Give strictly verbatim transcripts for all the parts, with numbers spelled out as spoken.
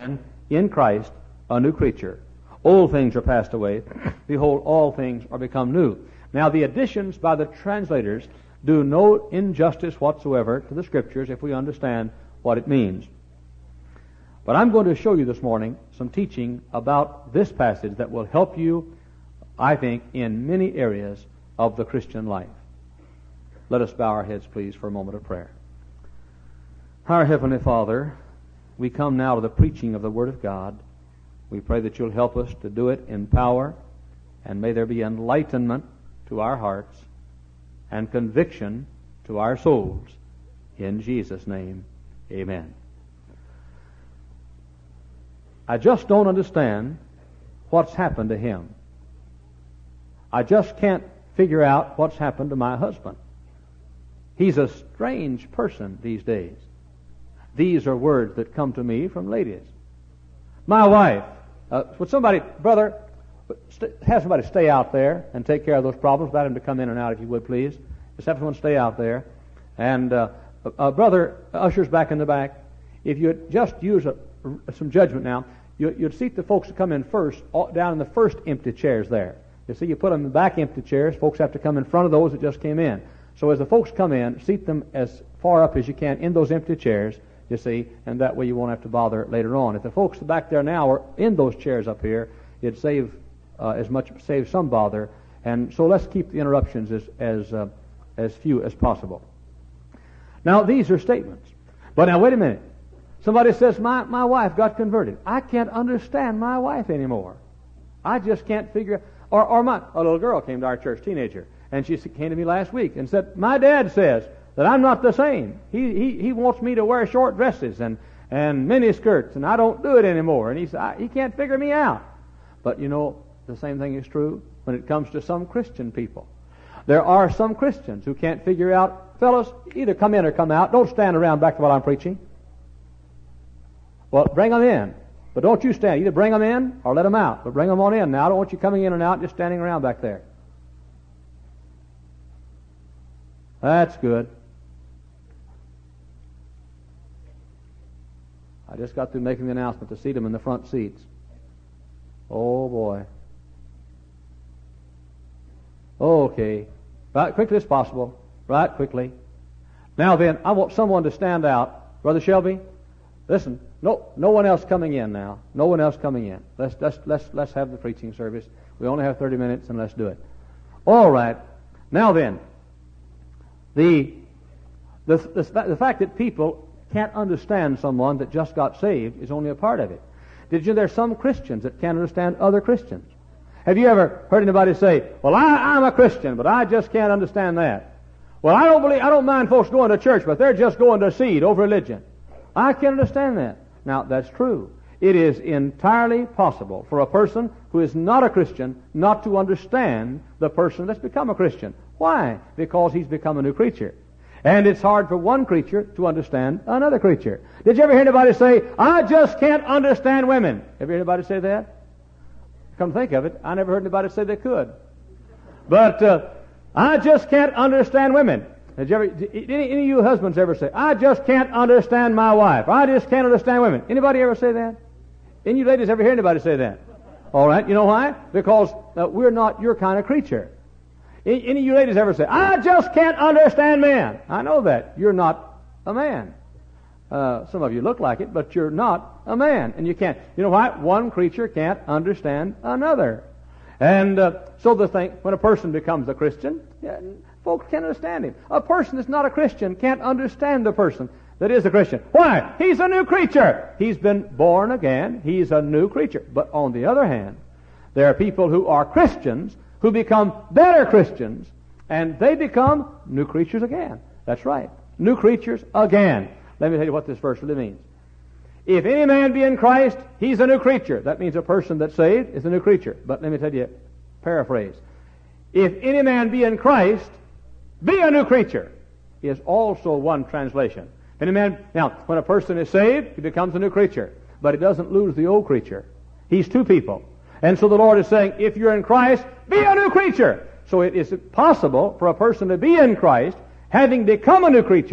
man in Christ a new creature. Old things are passed away. Behold, all things are become new. Now, the additions by the translators do no injustice whatsoever to the Scriptures if we understand what it means. But I'm going to show you this morning some teaching about this passage that will help you, I think, in many areas of the Christian life. Let us bow our heads, please, for a moment of prayer. Our Heavenly Father, we come now to the preaching of the Word of God. We pray that you'll help us to do it in power, and may there be enlightenment to our hearts and conviction to our souls. In Jesus' name, amen. I just don't understand what's happened to him. I just can't figure out what's happened to my husband. He's a strange person these days. These are words that come to me from ladies. My wife, uh, would somebody, brother, st- have somebody stay out there and take care of those problems. Let him to come in and out, if you would, please. Just have someone stay out there. And uh, uh, brother, ushers back in the back, if you'd just use a, some judgment now, you, you'd seat the folks that come in first, all, down in the first empty chairs there. You see, you put them in the back empty chairs. Folks have to come in front of those that just came in. So as the folks come in, seat them as far up as you can in those empty chairs, you see, and that way you won't have to bother later on. If the folks back there now are in those chairs up here, it'd save uh, as much, save some bother. And so let's keep the interruptions as as uh, as few as possible. Now, these are statements. But now, wait a minute. Somebody says, my, my wife got converted. I can't understand my wife anymore. I just can't figure... Or, or my a little girl came to our church, teenager, and she came to me last week and said, my dad says that I'm not the same. He he, he wants me to wear short dresses and, and mini skirts, and I don't do it anymore. And he said, I, he can't figure me out. But, you know, the same thing is true when it comes to some Christian people. There are some Christians who can't figure out, fellas, either come in or come out. Don't stand around back to what I'm preaching. Well, bring them in. But don't you stand. Either bring them in or let them out. But bring them on in now. I don't want you coming in and out just standing around back there. That's good. I just got through making the announcement to seat them in the front seats. Oh, boy. Okay. Right, quickly as possible. Right, quickly. Now then, I want someone to stand out. Brother Shelby, listen. No, no one else coming in now. No one else coming in. Let's let's let's let's have the preaching service. We only have thirty minutes, and let's do it. All right. Now then, the the the, the fact that people can't understand someone that just got saved is only a part of it. Did you know there's some Christians that can't understand other Christians? Have you ever heard anybody say, "Well, I, I'm a Christian, but I just can't understand that"? Well, I don't believe I don't mind folks going to church, but they're just going to seed over religion. I can't understand that. Now, that's true. It is entirely possible for a person who is not a Christian not to understand the person that's become a Christian. Why? Because he's become a new creature. And it's hard for one creature to understand another creature. Did you ever hear anybody say, I just can't understand women? Ever hear anybody say that? Come think of it, I never heard anybody say they could. But uh, I just can't understand women. Did you ever, did any, any of you husbands ever say, I just can't understand my wife. I just can't understand women. Anybody ever say that? Any of you ladies ever hear anybody say that? All right. You know why? Because uh, we're not your kind of creature. Any, any of you ladies ever say, I just can't understand men. I know that. You're not a man. Uh, some of you look like it, but you're not a man. And you can't. You know why? One creature can't understand another. And uh, so the thing, when a person becomes a Christian, yeah, folks can't understand him. A person that's not a Christian can't understand the person that is a Christian. Why? He's a new creature. He's been born again. He's a new creature. But on the other hand, there are people who are Christians who become better Christians, and they become new creatures again. That's right. New creatures again. Let me tell you what this verse really means. If any man be in Christ, he's a new creature. That means a person that's saved is a new creature. But let me tell you, paraphrase. If any man be in Christ, be a new creature, is also one translation. Any man, now, when a person is saved, he becomes a new creature, but he doesn't lose the old creature. He's two people. And so the Lord is saying, if you're in Christ, be a new creature. So it is possible for a person to be in Christ, having become a new creature,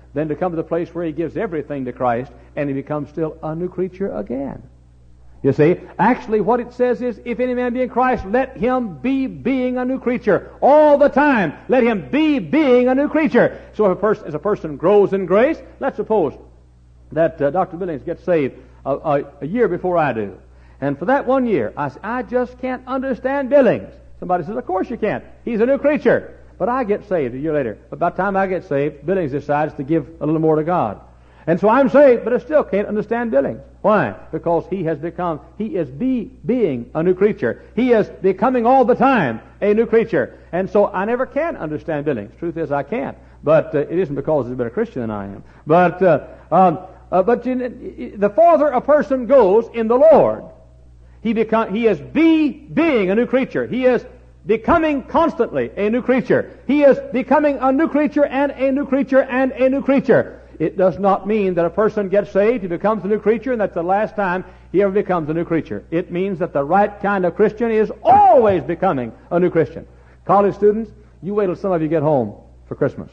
than to come to the place where he gives everything to Christ and he becomes still a new creature again. You see, actually what it says is, if any man be in Christ, let him be being a new creature. All the time, let him be being a new creature. So if a person, as a person grows in grace, let's suppose that uh, Doctor Billings gets saved a, a, a year before I do. And for that one year, I say, I just can't understand Billings. Somebody says, of course you can't. He's a new creature. But I get saved a year later. But by the time I get saved, Billings decides to give a little more to God. And so I'm saved, but I still can't understand Billings. Why? Because he has become, he is be, being a new creature. He is becoming all the time a new creature. And so I never can understand Billings. Truth is, I can't. But uh, it isn't because he's a better Christian than I am. But, uh, um, uh, but you know, the farther a person goes in the Lord, he become, he is be, being a new creature. He is becoming constantly a new creature. He is becoming a new creature and a new creature and a new creature. It does not mean that a person gets saved, he becomes a new creature, and that's the last time he ever becomes a new creature. It means that the right kind of Christian is always becoming a new Christian. College students, you wait till some of you get home for Christmas.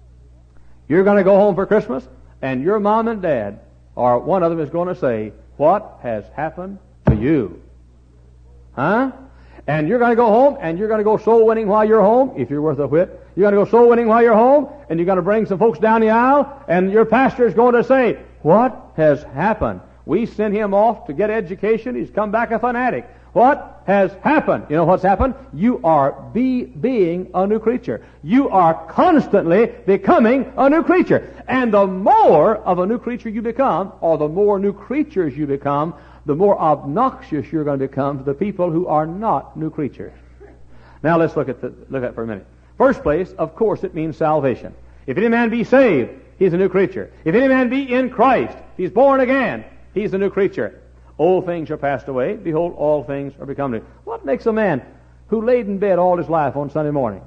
You're going to go home for Christmas, and your mom and dad, or one of them, is going to say, what has happened to you? Huh? And you're going to go home, and you're going to go soul winning while you're home, if you're worth a whit. You're going to go soul winning while you're home, and you're going to bring some folks down the aisle, and your pastor is going to say, what has happened? We sent him off to get education. He's come back a fanatic. What has happened? You know what's happened? You are be, being a new creature. You are constantly becoming a new creature. And the more of a new creature you become, or the more new creatures you become, the more obnoxious you're going to become to the people who are not new creatures. Now let's look at the, look at it for a minute. First place, of course, it means salvation. If any man be saved, he's a new creature. If any man be in Christ, he's born again, he's a new creature. Old things are passed away. Behold, all things are become new. What makes a man who laid in bed all his life on Sunday morning,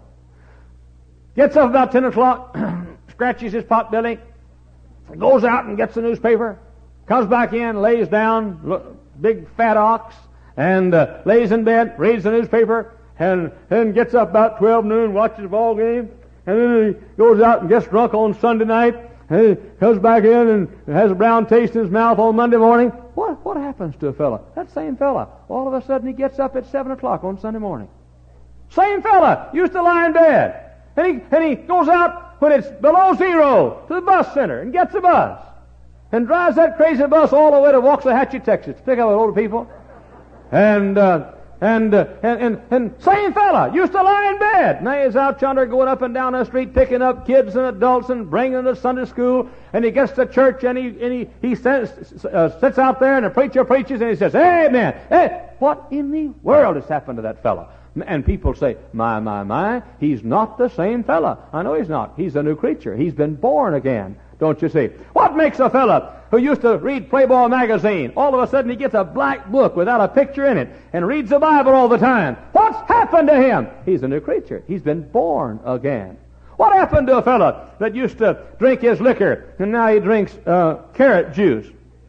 gets up about ten o'clock, scratches his pot belly, goes out and gets the newspaper, comes back in, lays down, look, big fat ox, and uh, lays in bed, reads the newspaper, and then gets up about twelve noon, watches the ball game, and then he goes out and gets drunk on Sunday night, and he comes back in and has a brown taste in his mouth on Monday morning. What what happens to a fella? That same fella, all of a sudden he gets up at seven o'clock on Sunday morning. Same fella used to lie in bed, and he and he goes out when it's below zero to the bus center and gets a bus, and drives that crazy bus all the way to Waxahachie, Texas, to pick up older people, and. Uh, And, uh, and, and, and same fella used to lie in bed. Now he's out yonder going up and down the street picking up kids and adults and bringing them to Sunday school. And he gets to church and he, and he, he sits, uh, sits out there and the preacher preaches and he says, amen. Hey, what in the world has happened to that fella? And people say, my, my, my, he's not the same fella. I know he's not. He's a new creature. He's been born again. Don't you see? What makes a fella who used to read Playboy magazine, all of a sudden he gets a black book without a picture in it and reads the Bible all the time? What's happened to him? He's a new creature. He's been born again. What happened to a fella that used to drink his liquor and now he drinks uh, carrot juice?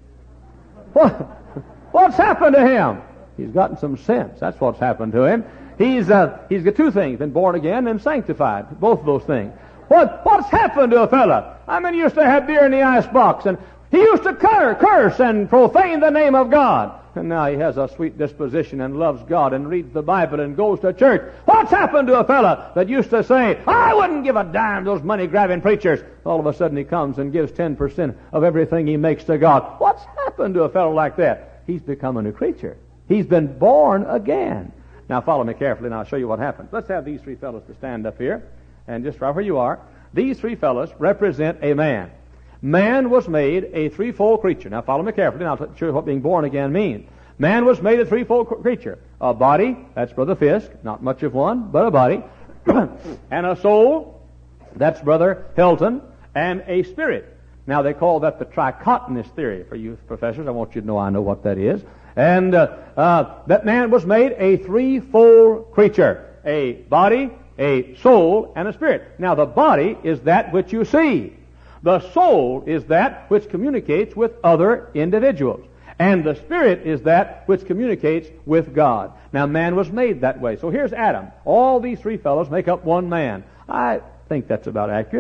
What? What's happened to him? He's gotten some sense. That's what's happened to him. He's uh, he's got two things: been born again and sanctified. Both of those things. What what's happened to a fella? I mean, he used to have beer in the icebox, and he used to curse, curse and profane the name of God. And now he has a sweet disposition and loves God and reads the Bible and goes to church. What's happened to a fella that used to say, I wouldn't give a dime to those money-grabbing preachers? All of a sudden he comes and gives ten percent of everything he makes to God. What's happened to a fellow like that? He's become a new creature. He's been born again. Now follow me carefully and I'll show you what happened. Let's have these three fellows to stand up here. And just right where you are, these three fellows represent a man. Man was made a threefold creature. Now follow me carefully and I'll show you what being born again means. Man was made a threefold creature. A body, that's Brother Fisk, not much of one, but a body. And a soul, that's Brother Hilton, and a spirit. Now they call that the trichotomous theory. For you professors, I want you to know I know what that is. And uh, uh, that man was made a threefold creature. A body, a soul, and a spirit. Now the body is that which you see. The soul is that which communicates with other individuals. And the spirit is that which communicates with God. Now man was made that way. So here's Adam. All these three fellows make up one man. I think that's about accurate.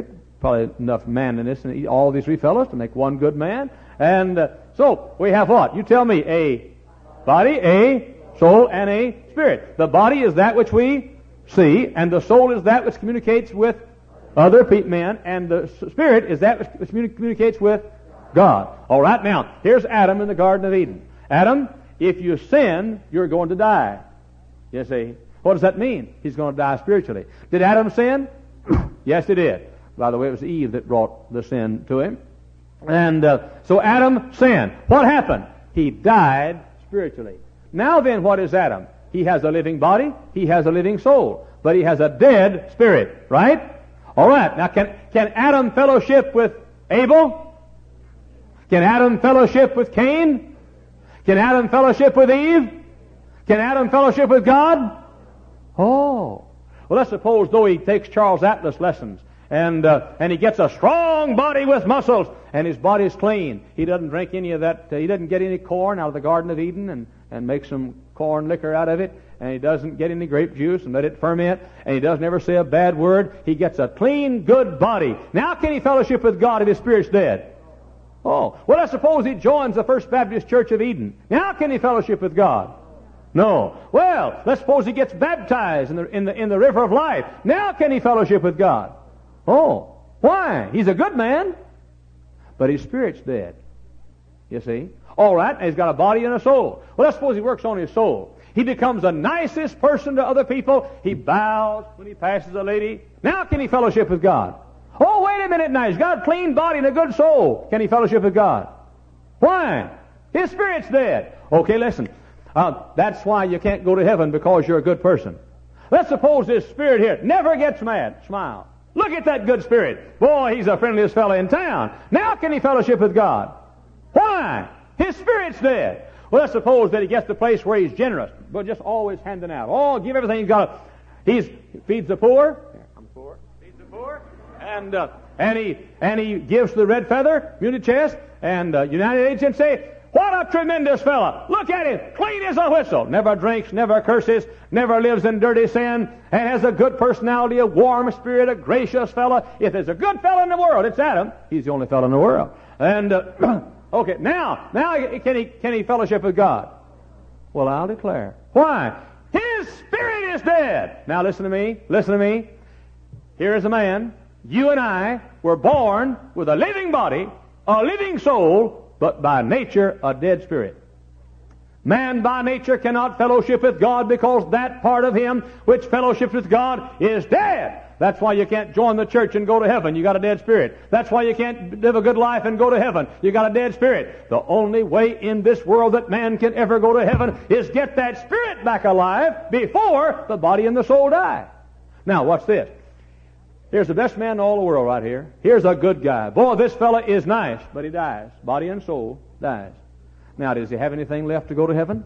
probably enough manliness in all these three fellows to make one good man. And uh, so we have what? You tell me. A body, a soul, and a spirit. The body is that which we see, and the soul is that which communicates with other pe- men, and the spirit is that which communicates with God. All right, now, here's Adam in the Garden of Eden. Adam, if you sin, you're going to die. You see? What does that mean? He's going to die spiritually. Did Adam sin? Yes, he did. By the way, it was Eve that brought the sin to him. And uh, so Adam sinned. What happened? He died spiritually. Now then, what is Adam? He has a living body, he has a living soul, but he has a dead spirit, right? All right. Now, can, can Adam fellowship with Abel? Can Adam fellowship with Cain? Can Adam fellowship with Eve? Can Adam fellowship with God? Oh. Well, let's suppose, though, he takes Charles Atlas lessons, and uh, and he gets a strong body with muscles, and his body's clean. He doesn't drink any of that, uh, he doesn't get any corn out of the Garden of Eden and, and make some corn liquor out of it, and he doesn't get any grape juice and let it ferment, and he doesn't ever say a bad word. He gets a clean, good body. Now can he fellowship with God if his spirit's dead? Oh. Well, let's suppose he joins the First Baptist Church of Eden. Now can he fellowship with God? No. Well, let's suppose he gets baptized in the, in the, in the river of life. Now can he fellowship with God? Oh. Why? He's a good man, but his spirit's dead. You see? All right, and he's got a body and a soul. Well, let's suppose he works on his soul. He becomes the nicest person to other people. He bows when he passes a lady. Now can he fellowship with God? Oh, wait a minute now. He's got a clean body and a good soul. Can he fellowship with God? Why? His spirit's dead. Okay, listen. Uh, that's why you can't go to heaven, because you're a good person. Let's suppose this spirit here never gets mad. Smile. Look at that good spirit. Boy, he's the friendliest fellow in town. Now can he fellowship with God? Why? His spirit's dead. Well, let's suppose that he gets to the place where he's generous, but just always handing out. Oh, give everything he's got. He's he feeds the poor. I'm poor. Feeds the poor. And uh, and he and he gives the red feather, Community Chest, and uh, United Agents say, what a tremendous fella. Look at him. Clean as a whistle. Never drinks, never curses, never lives in dirty sin, and has a good personality, a warm spirit, a gracious fella. If there's a good fella in the world, it's Adam. He's the only fella in the world. And, uh, okay, now, now can he, can he fellowship with God? Well, I'll declare. Why? His spirit is dead. Now listen to me. Listen to me. Here is a man. You and I were born with a living body, a living soul, but by nature a dead spirit. Man by nature cannot fellowship with God, because that part of him which fellowships with God is dead. That's why you can't join the church and go to heaven. You got a dead spirit. That's why you can't live a good life and go to heaven. You got a dead spirit. The only way in this world that man can ever go to heaven is get that spirit back alive before the body and the soul die. Now, watch this. Here's the best man in all the world right here. Here's a good guy. Boy, this fella is nice, but he dies. Body and soul dies. Now, does he have anything left to go to heaven?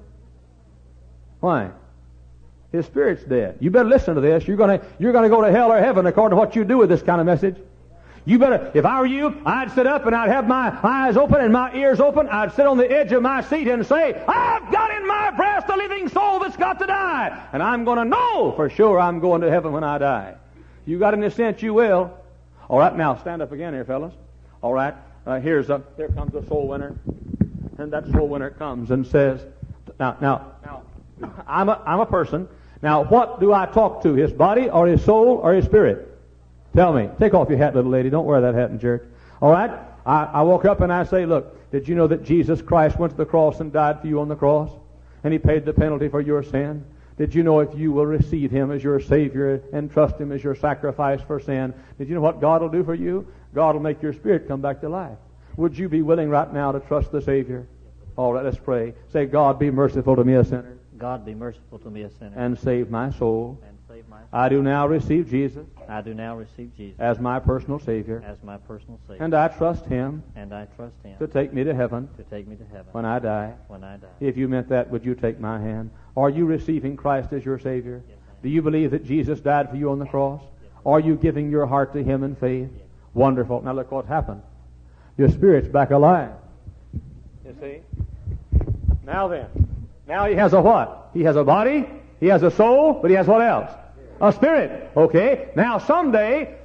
Why? His spirit's dead. You better listen to this. You're going to you're going to go to hell or heaven according to what you do with this kind of message. You better, if I were you, I'd sit up and I'd have my eyes open and my ears open. I'd sit on the edge of my seat and say, I've got in my breast a living soul that's got to die. And I'm going to know for sure I'm going to heaven when I die. You got any sense, you will. All right, now stand up again here, fellas. All right, uh, here's a, here comes a soul winner. And that soul winner comes and says, now, now, now, I'm a, I'm a person. Now, what do I talk to? His body or his soul or his spirit? Tell me. Take off your hat, little lady. Don't wear that hat in church. All right? I, I walk up and I say, look, did you know that Jesus Christ went to the cross and died for you on the cross? And he paid the penalty for your sin? Did you know if you will receive him as your Savior and trust him as your sacrifice for sin, did you know what God will do for you? God will make your spirit come back to life. Would you be willing right now to trust the Savior? All right, let's pray. Say, God, be merciful to me, a sinner. God, be merciful to me, a sinner. And save my soul. And save my soul. I do now receive Jesus. I do now receive Jesus. As my personal Savior. As my personal Savior. And I trust him. And I trust him. To take me to heaven. To take me to heaven. When I die. When I die. If you meant that, would you take my hand? Are you receiving Christ as your Savior? Yes, I am. Do you believe that Jesus died for you on the cross? Yes. Are you giving your heart to him in faith? Yes. Wonderful. Now look what's happened. Your spirit's back alive. You see? Now then. Now he has a what? He has a body, he has a soul, but he has what else? A spirit. Okay. Now someday,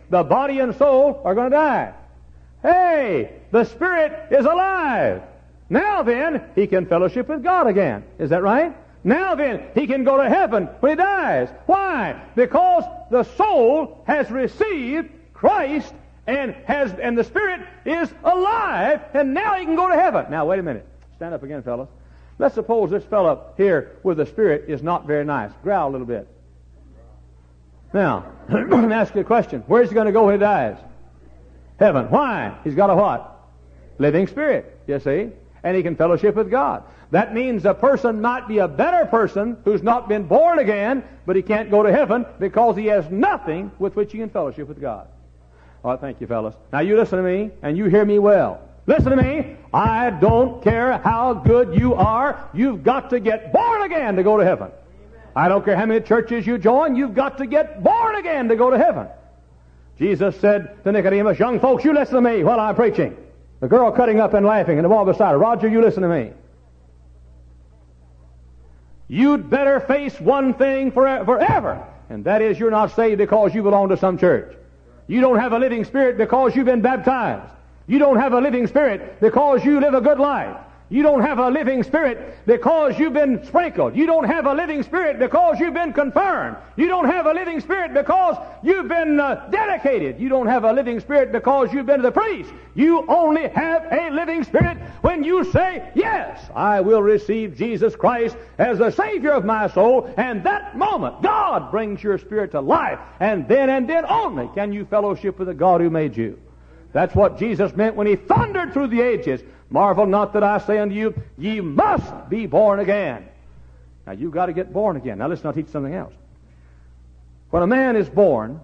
the body and soul are going to die. Hey, the spirit is alive. Now then, he can fellowship with God again. Is that right? Now then, he can go to heaven when he dies. Why? Because the soul has received Christ and has and the spirit is alive, and now he can go to heaven. Now, wait a minute. Stand up again, fellas. Let's suppose this fellow here with the spirit is not very nice. Growl a little bit. Now, let me ask you a question. Where's he going to go when he dies? Heaven. Why? He's got a what? Living spirit, you see? And he can fellowship with God. That means a person might be a better person who's not been born again, but he can't go to heaven because he has nothing with which he can fellowship with God. All right, thank you, fellas. Now you listen to me, and you hear me well. Listen to me. I don't care how good you are. You've got to get born again to go to heaven. I don't care how many churches you join. You've got to get born again to go to heaven. Jesus said to Nicodemus, young folks, you listen to me while I'm preaching. The girl cutting up and laughing and the boy beside her. Roger, you listen to me. You'd better face one thing for, forever, and that is you're not saved because you belong to some church. You don't have a living spirit because you've been baptized. You don't have a living spirit because you live a good life. You don't have a living spirit because you've been sprinkled. You don't have a living spirit because you've been confirmed. You don't have a living spirit because you've been uh, dedicated. You don't have a living spirit because you've been to the priest. You only have a living spirit when you say, yes, I will receive Jesus Christ as the Savior of my soul. And that moment, God brings your spirit to life. And then and then only can you fellowship with the God who made you. That's what Jesus meant when he thundered through the ages. Marvel not that I say unto you, ye must be born again. Now, you've got to get born again. Now, listen, I'll teach you something else. When a man is born,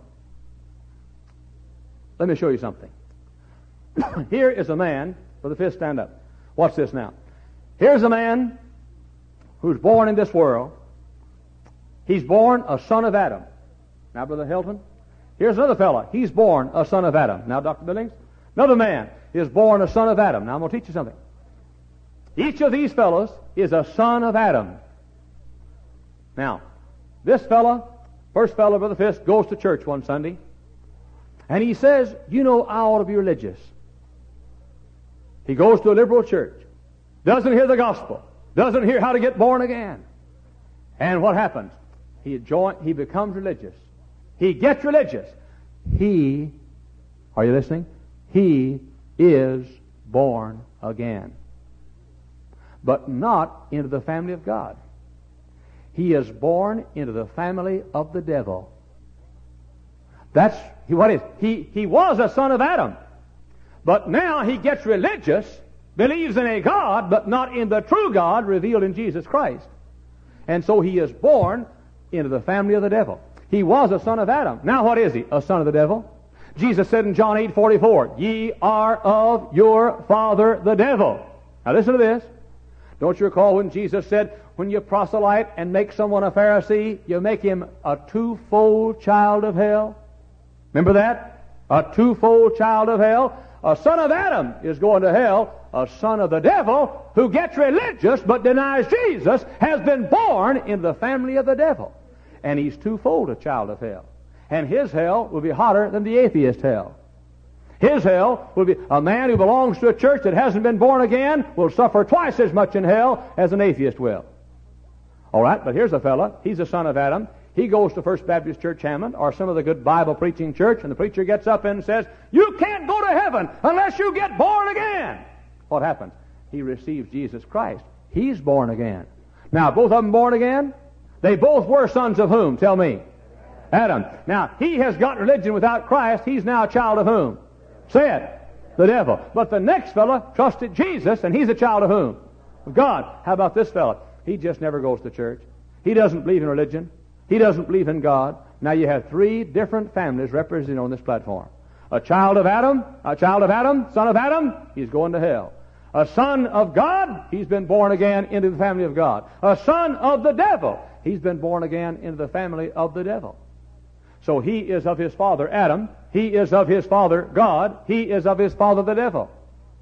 let me show you something. Here is a man, with the fist stand up. Watch this now. Here's a man who's born in this world. He's born a son of Adam. Now, Brother Hilton, here's another fellow. He's born a son of Adam. Now, Doctor Billings, another man is born a son of Adam. Now, I'm going to teach you something. Each of these fellows is a son of Adam. Now, this fellow, first fellow, Brother Fisk, goes to church one Sunday, and he says, you know, I ought to be religious. He goes to a liberal church, doesn't hear the gospel, doesn't hear how to get born again. And what happens? He join, he becomes religious. He gets religious. He, are you listening? He is born again. But not into the family of God. He is born into the family of the devil. That's, what is, he, he was a son of Adam. But now he gets religious, believes in a God, but not in the true God revealed in Jesus Christ. And so he is born into the family of the devil. He was a son of Adam. Now what is he? A son of the devil? Jesus said in John eight forty-four, ye are of your father the devil. Now listen to this. Don't you recall when Jesus said, when you proselyte and make someone a Pharisee, you make him a twofold child of hell? Remember that? A twofold child of hell. A son of Adam is going to hell. A son of the devil who gets religious but denies Jesus has been born into the family of the devil. And he's twofold a child of hell. And his hell will be hotter than the atheist hell. His hell will be, a man who belongs to a church that hasn't been born again will suffer twice as much in hell as an atheist will. All right, but here's a fella. He's a son of Adam. He goes to First Baptist Church Hammond or some of the good Bible preaching church, and the preacher gets up and says, you can't go to heaven unless you get born again. What happens? He receives Jesus Christ. He's born again. Now, both of them born again? They both were sons of whom? Tell me. Adam. Now, he has got religion without Christ. He's now a child of whom? Say it. The devil. But the next fella trusted Jesus, and he's a child of whom? Of God. How about this fella? He just never goes to church. He doesn't believe in religion. He doesn't believe in God. Now you have three different families represented on this platform. A child of Adam, a child of Adam, son of Adam, he's going to hell. A son of God, he's been born again into the family of God. A son of the devil, he's been born again into the family of the devil. So he is of his father Adam, he is of his father God, he is of his father the devil.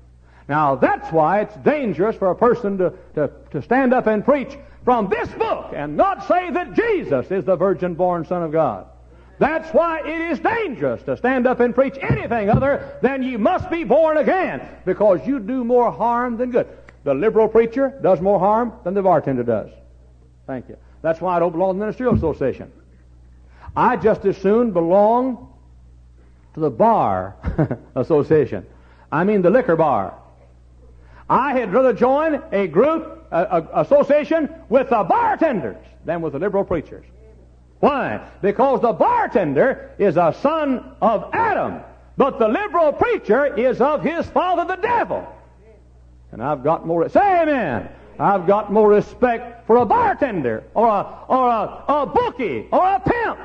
Now that's why it's dangerous for a person to, to, to stand up and preach from this book and not say that Jesus is the virgin-born Son of God. That's why it is dangerous to stand up and preach anything other than you must be born again, because you do more harm than good. The liberal preacher does more harm than the bartender does. Thank you. That's why I don't belong to the Ministerial Association. I just as soon belong to the Bar Association. I mean the liquor bar. I had rather join a group, a, a association with the bartenders than with the liberal preachers. Why? Because the bartender is a son of Adam, but the liberal preacher is of his father, the devil. And I've got more, say amen, I've got more respect for a bartender or a, or a, a bookie or a pimp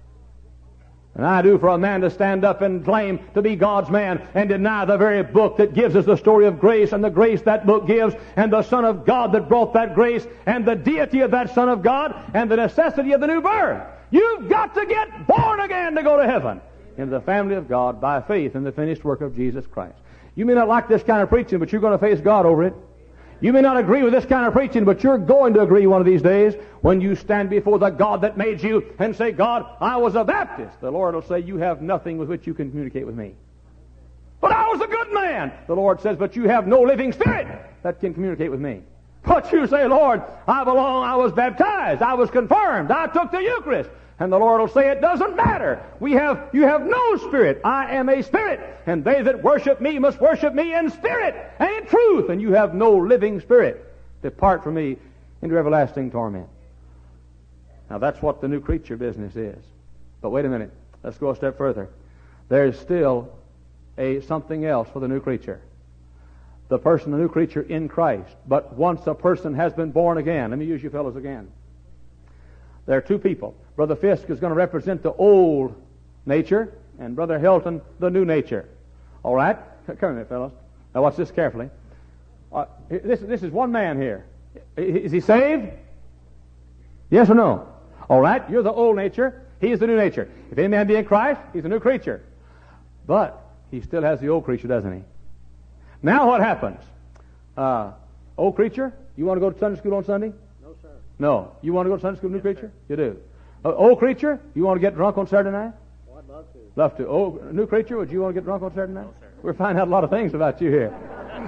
than I do for a man to stand up and claim to be God's man and deny the very book that gives us the story of grace and the grace that book gives and the Son of God that brought that grace and the deity of that Son of God and the necessity of the new birth. You've got to get born again to go to heaven into the family of God by faith in the finished work of Jesus Christ. You may not like this kind of preaching, but you're going to face God over it. You may not agree with this kind of preaching, but you're going to agree one of these days when you stand before the God that made you and say, God, I was a Baptist. The Lord will say, you have nothing with which you can communicate with me. But I was a good man. The Lord says, but you have no living spirit that can communicate with me. But you say, Lord, I belong, I was baptized, I was confirmed, I took the Eucharist. And the Lord will say, it doesn't matter. We have, you have no spirit. I am a spirit. And they that worship me must worship me in spirit and in truth. And you have no living spirit. Depart from me into everlasting torment. Now that's what the new creature business is. But wait a minute. Let's go a step further. There's still a something else for the new creature. The person, the new creature in Christ. But once a person has been born again. Let me use you fellows again. There are two people. Brother Fisk is going to represent the old nature, and Brother Hilton, the new nature. All right? Come here, fellows. Now watch this carefully. Uh, this, this is one man here. Is he saved? Yes or no? All right, you're the old nature. He is the new nature. If any man be in Christ, he's a new creature. But he still has the old creature, doesn't he? Now what happens? Uh, old creature, you want to go to Sunday school on Sunday? No. You want to go to Sunday school, new yes, creature? Sir. You do. Uh, old creature, you want to get drunk on Saturday night? Oh, I'd love to. Love to. Oh, new creature, would you want to get drunk on Saturday night? No, sir. We're finding out a lot of things about you here.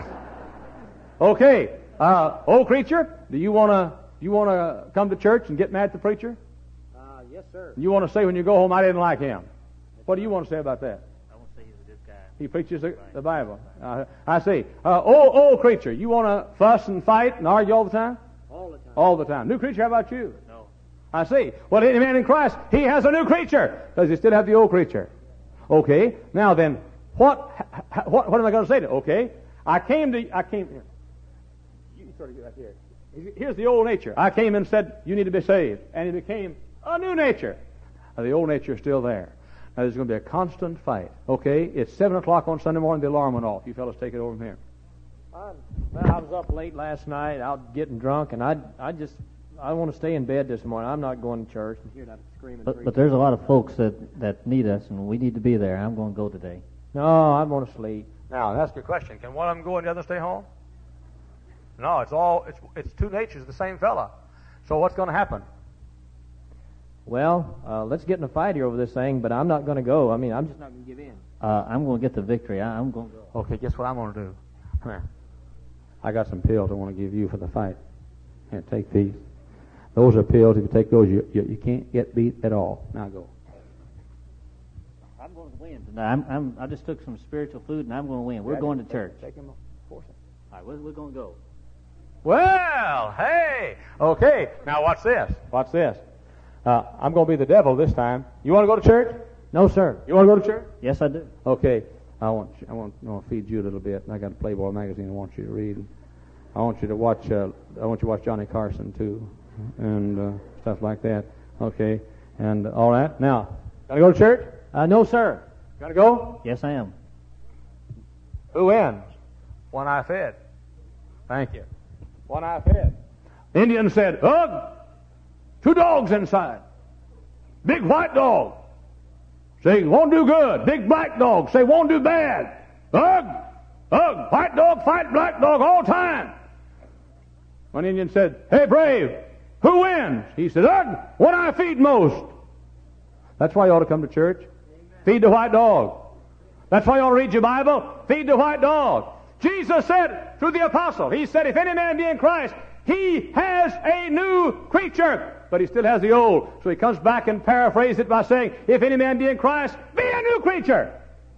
Okay. Uh, old creature, do you want to you want to come to church and get mad at the preacher? Uh, yes, sir. You want to say when you go home, I didn't like him. What do you want to say about that? I want to say he's a good guy. He preaches the, the Bible. Uh, I see. Uh, old, old creature, you want to fuss and fight and argue all the time? All the time. All the time. New creature, how about you? No. I see. Well, any man in Christ, he has a new creature. Does he still have the old creature? Okay. Now then, what what, what am I going to say to you? Okay. I came to, I came here. You sort of get right here. Here's the old nature. I came and said, you need to be saved. And he became a new nature. Now, the old nature is still there. Now, there's going to be a constant fight. Okay. It's seven o'clock on Sunday morning. The alarm went off. You fellas take it over from here. I, well, I was up late last night, out getting drunk, and I, I just, I want to stay in bed this morning. I'm not going to church and hear that screaming. But, but there's a lot of folks that, that need us, and we need to be there. I'm going to go today. No, I'm going to sleep. Now, that's a good question. Can one of them go and the other stay home? No, it's all, it's, it's two natures, the same fella. So what's going to happen? Well, uh, let's get in a fight here over this thing, but I'm not going to go. I mean, I'm just not going to give in. Uh, I'm going to get the victory. I, I'm going to go. Okay, guess what I'm going to do? Come here. I got some pills I want to give you for the fight. Here, take these. Those are pills. If you take those, you, you, you can't get beat at all. Now go. I'm going to win tonight. I'm, I'm, I just took some spiritual food, and I'm going to win. We're yeah, going to take, church. Take him. Force him. All right, we're, we're going to go. Well, hey. Okay. Now watch this. Watch this. Uh, I'm going to be the devil this time. You want to go to church? No, sir. You want to go to church? Yes, I do. Okay. I want you, I want, I want to feed you a little bit. I got a Playboy magazine I want you to read. I want you to watch. Uh, I want you to watch Johnny Carson too, and uh, stuff like that. Okay. And uh, all right. Now, gotta go to church? Uh, no, sir. Gotta go? Yes, I am. Who wins? One eye fed. Thank you. One eye fed. The Indian said, "Ugh, two dogs inside. Big white dog. Say, won't do good. Big black dog. Say, won't do bad. Ugh, ugh, white dog fight black dog all time." One Indian said, "Hey, brave, who wins?" He said, "Ugh, what I feed most." That's why you ought to come to church. Feed the white dog. That's why you ought to read your Bible. Feed the white dog. Jesus said through the apostle, He said, if any man be in Christ, he has a new creature. But he still has the old. So he comes back and paraphrases it by saying, if any man be in Christ, be a new creature.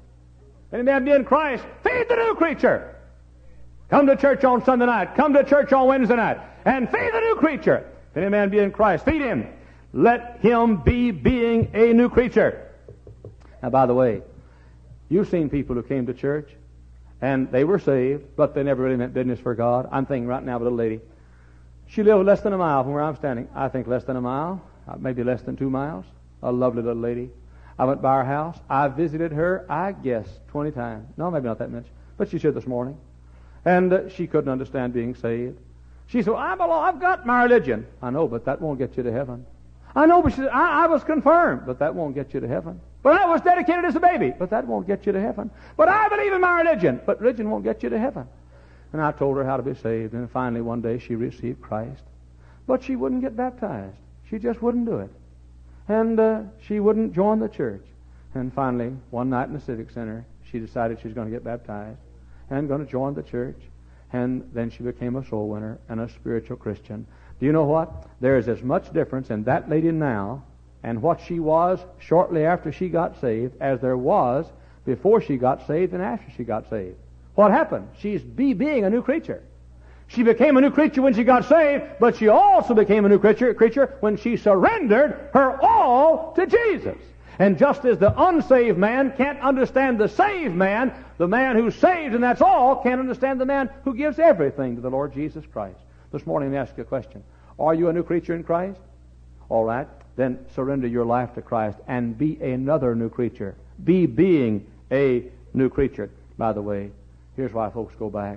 If any man be in Christ, feed the new creature. Come to church on Sunday night. Come to church on Wednesday night. And feed the new creature. If any man be in Christ, feed him. Let him be being a new creature. Now, by the way, you've seen people who came to church, and they were saved, but they never really meant business for God. I'm thinking right now of a little lady. She lived less than a mile from where I'm standing. I think less than a mile, maybe less than two miles. A lovely little lady. I went by her house. I visited her, I guess, twenty times. No, maybe not that much. But she's here this morning. And uh, she couldn't understand being saved. She said, well, I belong, I've got my religion. I know, but that won't get you to heaven. I know, but she said, I, I was confirmed, but that won't get you to heaven. But I was dedicated as a baby, but that won't get you to heaven. But I believe in my religion, but religion won't get you to heaven. And I told her how to be saved, and finally one day she received Christ. But she wouldn't get baptized. She just wouldn't do it. And uh, she wouldn't join the church. And finally, one night in the Civic Center, she decided she was going to get baptized and going to join the church. And then she became a soul winner and a spiritual Christian. Do you know what? There is as much difference in that lady now and what she was shortly after she got saved as there was before she got saved and after she got saved. What happened? She's be being a new creature. She became a new creature when she got saved, but she also became a new creature, creature when she surrendered her all to Jesus. And just as the unsaved man can't understand the saved man, the man who's saved and that's all can't understand the man who gives everything to the Lord Jesus Christ. This morning, let me ask you a question. Are you a new creature in Christ? All right. Then surrender your life to Christ and be another new creature. Be being a new creature. By the way, here's why folks go back.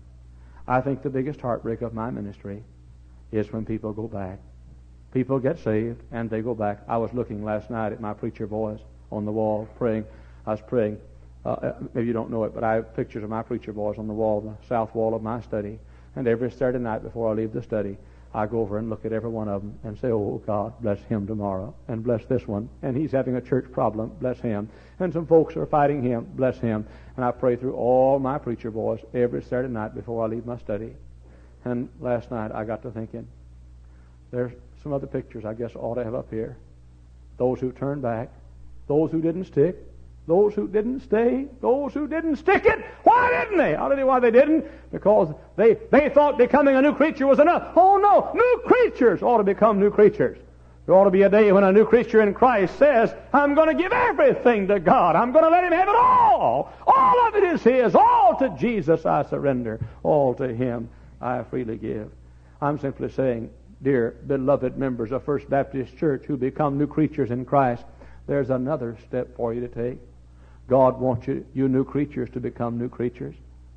I think the biggest heartbreak of my ministry is when people go back. People get saved and they go back. I was looking last night at my preacher boys on the wall praying. I was praying. Uh, maybe you don't know it, but I have pictures of my preacher boys on the wall, the south wall of my study. And every Saturday night before I leave the study, I go over and look at every one of them and say, oh, God, bless him tomorrow, and bless this one. And he's having a church problem, bless him. And some folks are fighting him, bless him. And I pray through all my preacher boys every Saturday night before I leave my study. And last night I got to thinking, there's some other pictures I guess I ought to have up here. Those who turned back, those who didn't stick, those who didn't stay, those who didn't stick it. Why didn't they? I'll tell you why they didn't. Because they, they thought becoming a new creature was enough. Oh no, new creatures ought to become new creatures. There ought to be a day when a new creature in Christ says, I'm going to give everything to God. I'm going to let Him have it all. All of it is His. All to Jesus I surrender. All to Him I freely give. I'm simply saying, dear beloved members of First Baptist Church who become new creatures in Christ, there's another step for you to take. God wants you, you new creatures to become new creatures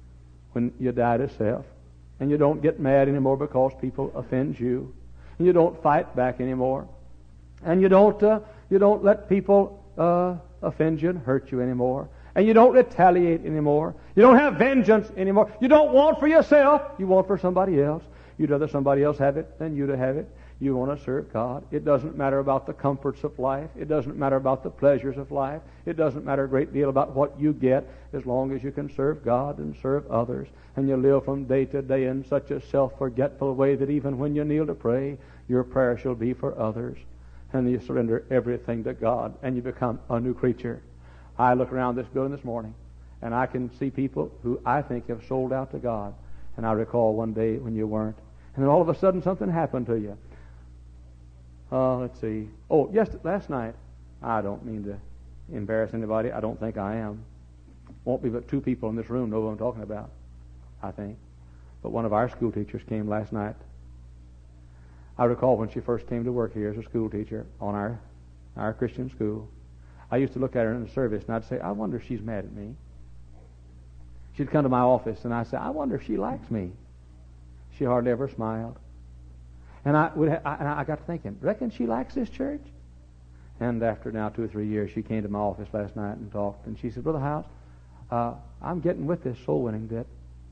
when you die to self. And you don't get mad anymore because people offend you. And you don't fight back anymore. And you don't uh, you don't let people uh, offend you and hurt you anymore. And you don't retaliate anymore. You don't have vengeance anymore. You don't want for yourself. You want for somebody else. You'd rather somebody else have it than you to have it. You want to serve God. It doesn't matter about the comforts of life. It doesn't matter about the pleasures of life. It doesn't matter a great deal about what you get as long as you can serve God and serve others. And you live from day to day in such a self-forgetful way that even when you kneel to pray, your prayer shall be for others. And you surrender everything to God and you become a new creature. I look around this building this morning and I can see people who I think have sold out to God. And I recall one day when you weren't. And then all of a sudden something happened to you. Uh, let's see. Oh, yes, last night. I don't mean to embarrass anybody. I don't think I am. Won't be but two people in this room know what I'm talking about, I think. But one of our school teachers came last night. I recall when she first came to work here as a school teacher on our, our Christian school. I used to look at her in the service and I'd say, I wonder if she's mad at me. She'd come to my office and I'd say, I wonder if she likes me. She hardly ever smiled. And I would ha- I, and I got to thinking, reckon she likes this church? And after now two or three years, she came to my office last night and talked. And she said, Brother House, uh, I'm getting with this soul winning bit.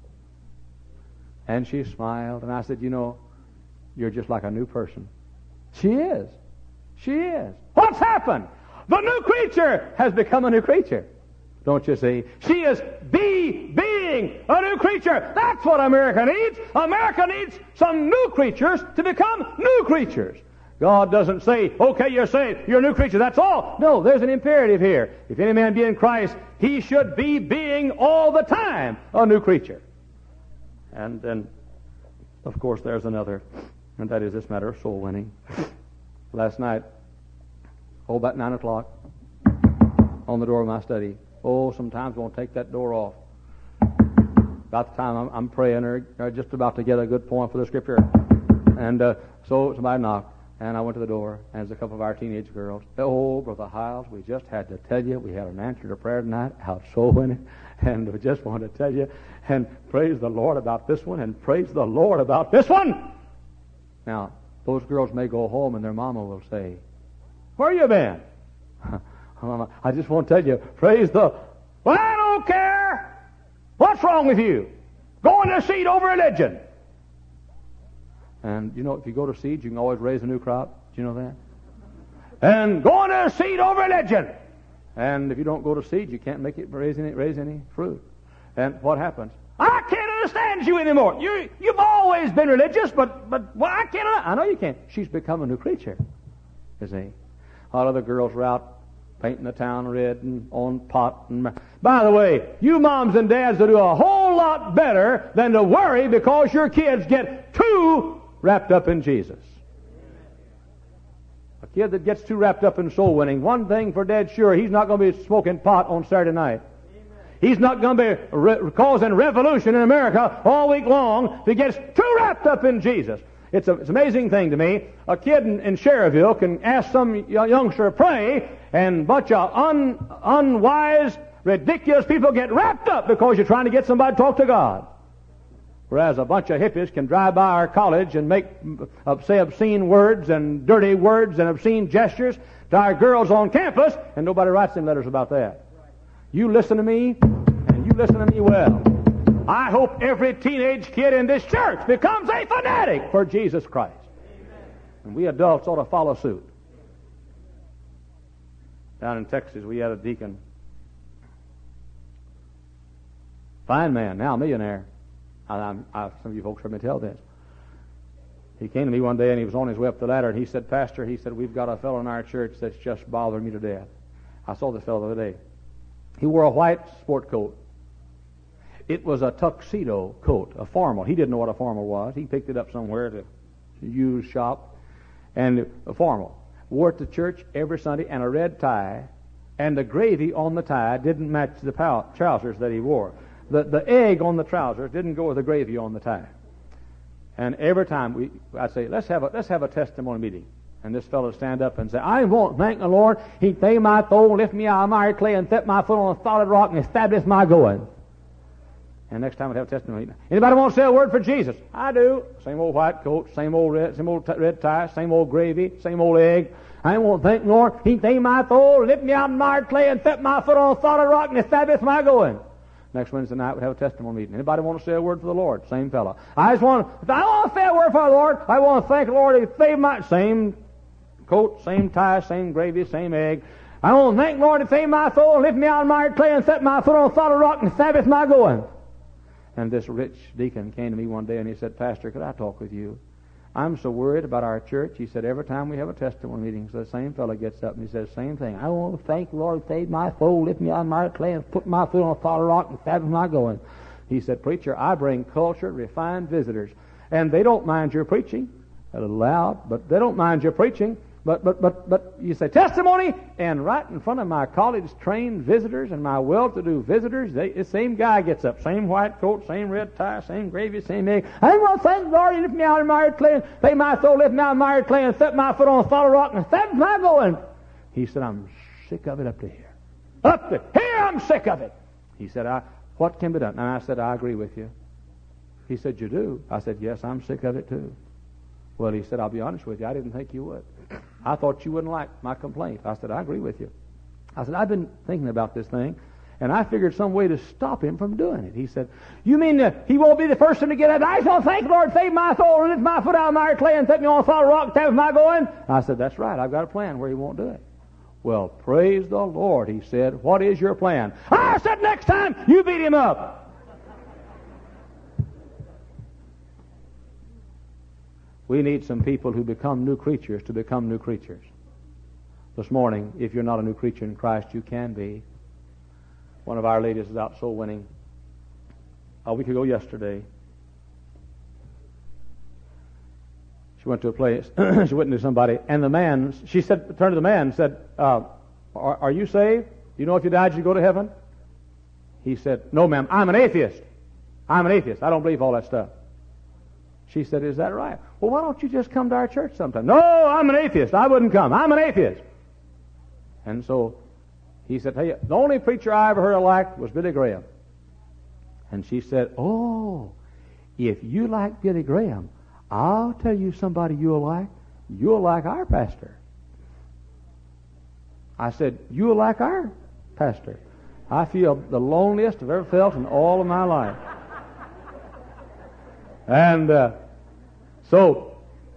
And she smiled. And I said, you know, you're just like a new person. She is. She is. What's happened? The new creature has become a new creature. Don't you see? She is the being, a new creature. That's what America needs. America needs some new creatures to become new creatures. God doesn't say, okay, you're saved, you're a new creature, that's all. No, there's an imperative here. If any man be in Christ, he should be being all the time a new creature. And then, of course, there's another, and that is this matter of soul winning. Last night, oh, about nine o'clock, on the door of my study. Oh, sometimes I won't take that door off. About the time I'm, I'm praying or, or just about to get a good point for the scripture. And uh, so somebody knocked, and I went to the door, and there's a couple of our teenage girls. Oh, Brother Hiles, we just had to tell you, we had an answer to prayer tonight, out soul winning, and we just wanted to tell you, and praise the Lord about this one, and praise the Lord about this one. Now, those girls may go home, and their mama will say, where you been? I just want to tell you, praise the... Well, I don't care. What's wrong with you? Go in the seed over religion. And, you know, if you go to seed, you can always raise a new crop. Do you know that? And go in the seed over religion. And if you don't go to seed, you can't make it raise any, raise any fruit. And what happens? I can't understand you anymore. You, you've always been religious, but, but well, I can't... I know you can't. She's become a new creature, you see. All other girls are out painting the town red and on pot. And by the way, you moms and dads will do a whole lot better than to worry because your kids get too wrapped up in Jesus. A kid that gets too wrapped up in soul winning, one thing for dead sure, he's not going to be smoking pot on Saturday night. He's not going to be re- causing revolution in America all week long if he gets too wrapped up in Jesus. It's, a, it's an amazing thing to me. A kid in, in Cherryville can ask some youngster to pray, and a bunch of un, unwise, ridiculous people get wrapped up because you're trying to get somebody to talk to God. Whereas a bunch of hippies can drive by our college and make, uh, say obscene words and dirty words and obscene gestures to our girls on campus, and nobody writes them letters about that. You listen to me, and you listen to me well. I hope every teenage kid in this church becomes a fanatic for Jesus Christ. Amen. And we adults ought to follow suit. Down in Texas, we had a deacon. Fine man, now a millionaire. I, I'm, I, some of you folks heard me tell this. He came to me one day, and he was on his way up the ladder, and he said, Pastor, he said, we've got a fellow in our church that's just bothering me to death. I saw this fellow the other day. He wore a white sport coat. It was a tuxedo coat, a formal. He didn't know what a formal was. He picked it up somewhere to use shop. And a formal. Wore it to church every Sunday, and a red tie. And the gravy on the tie didn't match the pow- trousers that he wore. The, the egg on the trousers didn't go with the gravy on the tie. And every time we, I'd say, let's have a, let's have a testimony meeting. And this fellow would stand up and say, I won't thank the Lord. He lay my soul, lift me out of miry clay, and set my foot on a solid rock, and establish my going. And next time we'd have a testimony. Anybody want to say a word for Jesus? I do. Same old white coat, same old red, same old t- red tie, same old gravy, same old egg. I won't thank the Lord. He lay my soul, lift me out of miry clay, and set my foot on a solid rock, and establish my going. Next Wednesday night we'd have a testimony meeting. Anybody want to say a word for the Lord? Same fellow. I just want to, I want to say a word for the Lord. I want to thank the Lord. He saved my, same coat, same tie, same gravy, same egg. I want to thank the Lord to save my soul, lift me out of miry clay, and set my foot on a solid rock, and establish my going. And this rich deacon came to me one day and he said, Pastor, could I talk with you? I'm so worried about our church. He said, every time we have a testimony meeting, so the same fellow gets up and he says the same thing. I want to thank the Lord, save my soul, lift me out of my clay, and put my foot on a solid rock, and establish my going. He said, Preacher, I bring cultured, refined visitors, and they don't mind your preaching. A little loud, but they don't mind your preaching. But, but, but, but you say testimony, and right in front of my college-trained visitors and my well-to-do visitors, they, the same guy gets up, same white coat, same red tie, same gravy, same egg. I want to thank the Lord, He lift me out of miry clay, and lay my soul, lift me out of miry clay, and set my foot on a solid rock, and establish my going. He said, I'm sick of it up to here. Up to here, I'm sick of it. He said, I, what can be done? And I said, I agree with you. He said, you do? I said, yes, I'm sick of it too. Well, he said, I'll be honest with you, I didn't think you would. I thought you wouldn't like my complaint. I said, I agree with you. I said, I've been thinking about this thing, and I figured some way to stop him from doing it. He said, you mean that he won't be the first one to get it? I just want to thank the Lord, save my soul, and lift my foot out of miry clay, and set me on a solid rock, establish my going? I said, that's right, I've got a plan where he won't do it. Well, praise the Lord, he said. What is your plan? I said, next time you beat him up. We need some people who become new creatures to become new creatures. This morning, if you're not a new creature in Christ, you can be. One of our ladies is out soul winning. A week ago yesterday, she went to a place, she went to somebody, and the man, she said, turned to the man and said, uh, are, are you saved? Do you know if you died, you'd go to heaven? He said, no, ma'am, I'm an atheist. I'm an atheist. I don't believe all that stuff. She said, is that right? Well, why don't you just come to our church sometime? No, I'm an atheist. I wouldn't come. I'm an atheist. And so he said, hey, the only preacher I ever heard I liked was Billy Graham. And she said, oh, if you like Billy Graham, I'll tell you somebody you'll like. You'll like our pastor. I said, you'll like our pastor. I feel the loneliest I've ever felt in all of my life. And uh, so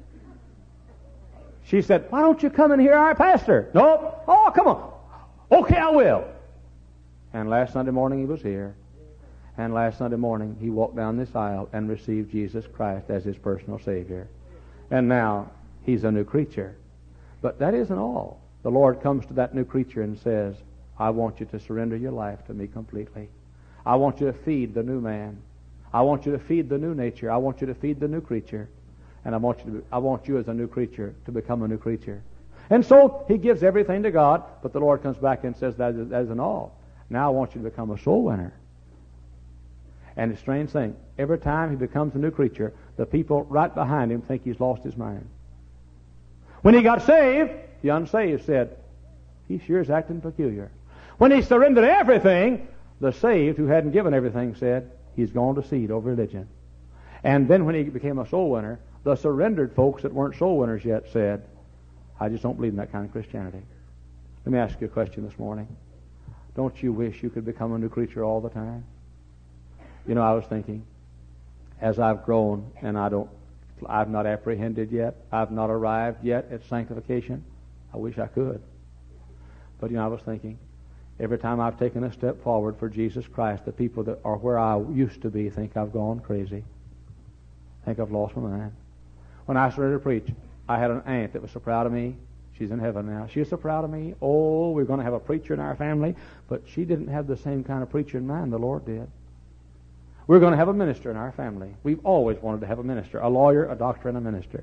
she said, why don't you come and hear our pastor? Nope. Oh, come on. Okay, I will. And last Sunday morning he was here. And last Sunday morning he walked down this aisle and received Jesus Christ as his personal Savior. And now he's a new creature. But that isn't all. The Lord comes to that new creature and says, I want you to surrender your life to me completely. I want you to feed the new man. I want you to feed the new nature. I want you to feed the new creature. And I want you to be, I want you as a new creature to become a new creature. And so he gives everything to God, but the Lord comes back and says, that, is, that isn't all. Now I want you to become a soul winner. And it's a strange thing. Every time he becomes a new creature, the people right behind him think he's lost his mind. When he got saved, the unsaved said, he sure is acting peculiar. When he surrendered everything, the saved, who hadn't given everything, said, he's gone to seed over religion. And then when he became a soul winner, the surrendered folks that weren't soul winners yet said, I just don't believe in that kind of Christianity. Let me ask you a question this morning. Don't you wish you could become a new creature all the time? You know, I was thinking, as I've grown, and I don't, I've not apprehended yet, I've not arrived yet at sanctification. I wish I could. But, you know, I was thinking, every time I've taken a step forward for Jesus Christ, the people that are where I used to be think I've gone crazy. Think I've lost my mind. When I started to preach, I had an aunt that was so proud of me. She's in heaven now. She was so proud of me. Oh, we're going to have a preacher in our family. But she didn't have the same kind of preacher in mind the Lord did. We're going to have a minister in our family. We've always wanted to have a minister, a lawyer, a doctor, and a minister.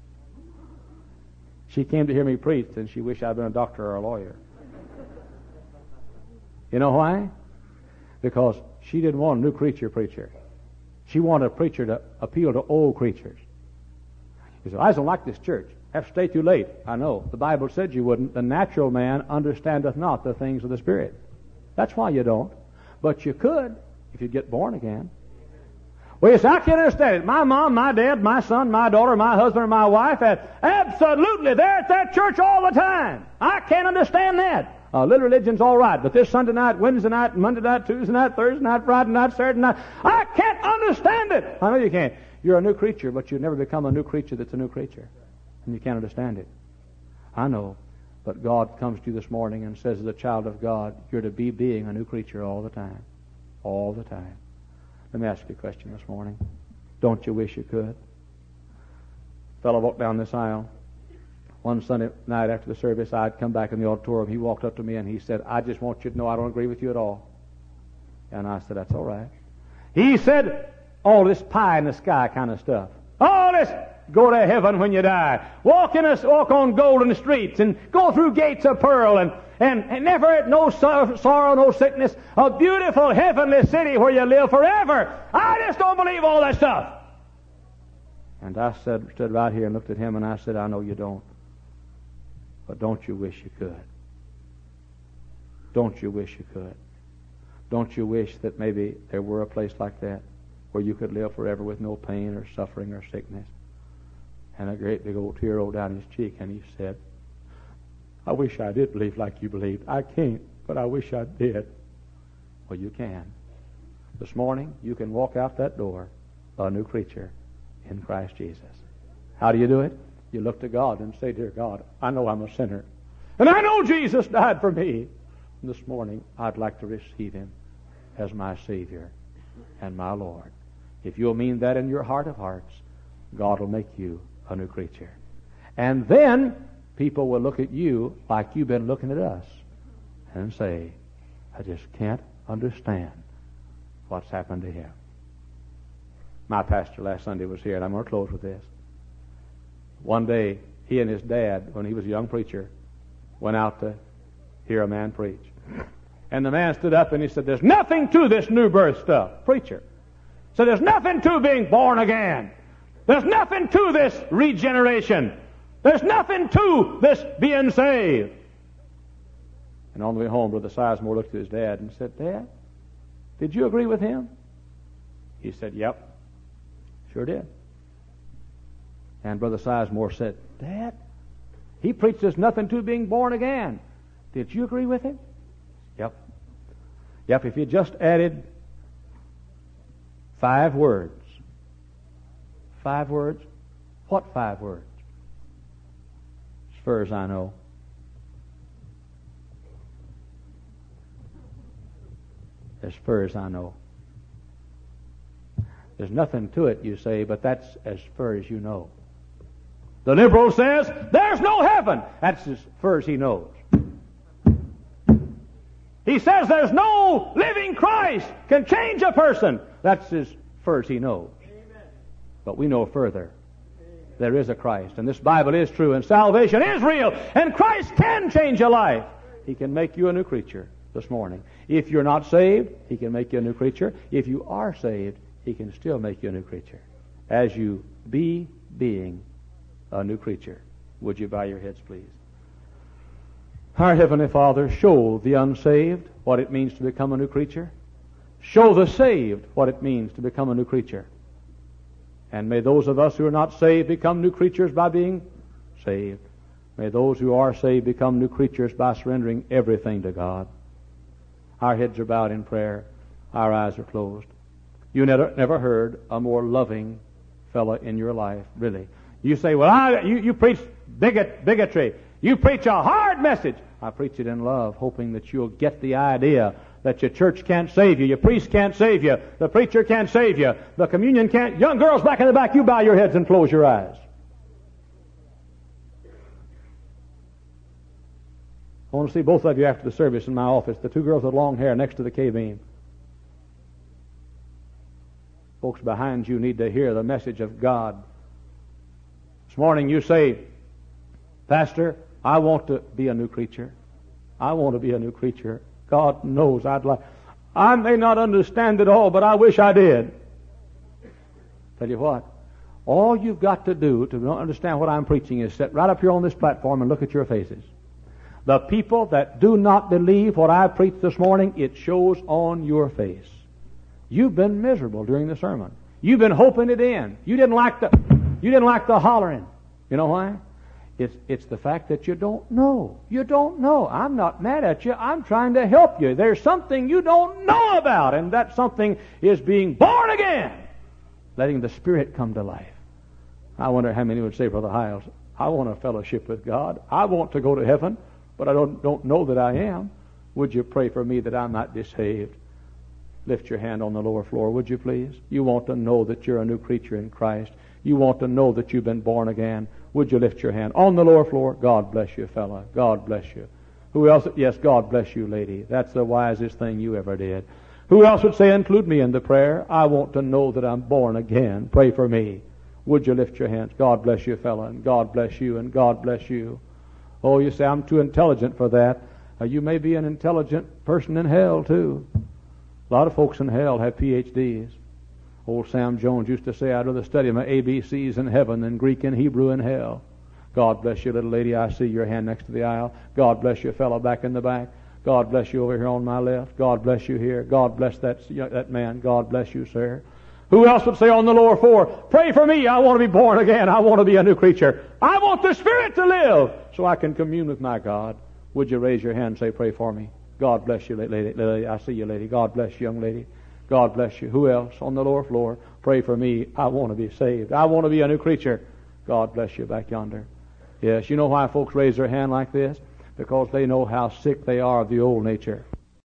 She came to hear me preach, and she wished I'd been a doctor or a lawyer. You know why? Because she didn't want a new creature preacher. She wanted a preacher to appeal to old creatures. He said, I don't like this church. Have to stay too late. I know. The Bible said you wouldn't. The natural man understandeth not the things of the Spirit. That's why you don't. But you could if you'd get born again. Well, you say, I can't understand it. My mom, my dad, my son, my daughter, my husband, and my wife, had absolutely, they're at that church all the time. I can't understand that. Uh, little religion's all right, but this Sunday night, Wednesday night, Monday night, Tuesday night, Thursday night, Friday night, Saturday night, I can't understand it. I know you can't. You're a new creature, but you never become a new creature that's a new creature. And you can't understand it. I know. But God comes to you this morning and says, as a child of God, you're to be being a new creature all the time. All the time. Let me ask you a question this morning. Don't you wish you could? A fellow walked down this aisle. One Sunday night after the service, I'd come back in the auditorium. He walked up to me and he said, I just want you to know I don't agree with you at all. And I said, that's all right. He said, all this pie in the sky kind of stuff. All this go to heaven when you die. Walk in a, walk on golden streets and go through gates of pearl and, and, and never no sorrow, no sickness. A beautiful heavenly city where you live forever. I just don't believe all that stuff. And I said, stood right here and looked at him and I said, I know you don't. But don't you wish you could? Don't you wish you could? Don't you wish that maybe there were a place like that where you could live forever with no pain or suffering or sickness? And a great big old tear rolled down his cheek, and he said, I wish I did believe like you believed. I can't, but I wish I did. Well, you can. This morning, you can walk out that door a new creature in Christ Jesus. How do you do it? You look to God and say, Dear God, I know I'm a sinner, And I know Jesus died for me. And this morning, I'd like to receive Him as my Savior and my Lord. If you'll mean that in your heart of hearts, God will make you a new creature. And then people will look at you like you've been looking at us and say, I just can't understand what's happened to him. My pastor last Sunday was here, and I'm going to close with this. One day, he and his dad, when he was a young preacher, went out to hear a man preach. And the man stood up and he said, there's nothing to this new birth stuff. Preacher. So there's nothing to being born again. There's nothing to this regeneration. There's nothing to this being saved. And on the way home, Brother Sizemore looked at his dad and said, Dad, did you agree with him? He said, yep, sure did. And Brother Sizemore said, Dad, he preached there's nothing to being born again. Did you agree with him? Yep. Yep, if you just added five words. Five words? What five words? As far as I know. As far as I know. There's nothing to it, you say, but that's as far as you know. The liberal says, there's no heaven. That's as far as he knows. He says there's no living Christ can change a person. That's as far as he knows. Amen. But we know further. Amen. There is a Christ, and this Bible is true, and salvation is real, and Christ can change a life. He can make you a new creature this morning. If you're not saved, He can make you a new creature. If you are saved, He can still make you a new creature. As you be being a new creature. Would you bow your heads, please? Our Heavenly Father, show the unsaved what it means to become a new creature. Show the saved what it means to become a new creature. And may those of us who are not saved become new creatures by being saved. May those who are saved become new creatures by surrendering everything to God. Our heads are bowed in prayer. Our eyes are closed. You never, never heard a more loving fellow in your life, really. You say, well, I, you, you preach bigot, bigotry. You preach a hard message. I preach it in love, hoping that you'll get the idea that your church can't save you, your priest can't save you, the preacher can't save you, the communion can't. Young girls back in the back, you bow your heads and close your eyes. I want to see both of you after the service in my office, the two girls with long hair next to the K-beam. Folks behind you need to hear the message of God. This morning you say, Pastor, I want to be a new creature. I want to be a new creature. God knows I'd like. I may not understand it all, but I wish I did. Tell you what, all you've got to do to understand what I'm preaching is sit right up here on this platform and look at your faces. The people that do not believe what I preached this morning, it shows on your face. You've been miserable during the sermon. You've been hoping it in. You didn't like the, you didn't like the hollering. You know why? It's, it's the fact that you don't know. You don't know. I'm not mad at you. I'm trying to help you. There's something you don't know about, and that something is being born again, letting the Spirit come to life. I wonder how many would say, Brother Hiles, I want a fellowship with God. I want to go to heaven, but I don't, don't know that I am. Would you pray for me that I might be saved? Lift your hand on the lower floor, would you please? You want to know that you're a new creature in Christ. You want to know that you've been born again. Would you lift your hand on the lower floor? God bless you, fella. God bless you. Who else? Yes, God bless you, lady. That's the wisest thing you ever did. Who else would say, include me in the prayer? I want to know that I'm born again. Pray for me. Would you lift your hands? God bless you, fella, and God bless you, and God bless you. Oh, you say, I'm too intelligent for that. Uh, you may be an intelligent person in hell, too. A lot of folks in hell have P H Ds. Old Sam Jones used to say, I'd rather study my A B Cs in heaven than Greek and Hebrew in hell. God bless you, little lady. I see your hand next to the aisle. God bless you, fellow back in the back. God bless you over here on my left. God bless you here. God bless that, that man. God bless you, sir. Who else would say on the lower floor, pray for me. I want to be born again. I want to be a new creature. I want the Spirit to live so I can commune with my God. Would you raise your hand and say, pray for me? God bless you, lady. lady. I see you, lady. God bless you, young lady. God bless you. Who else on the lower floor? Pray for me. I want to be saved. I want to be a new creature. God bless you back yonder. Yes, you know why folks raise their hand like this? because they know how sick they are of the old nature.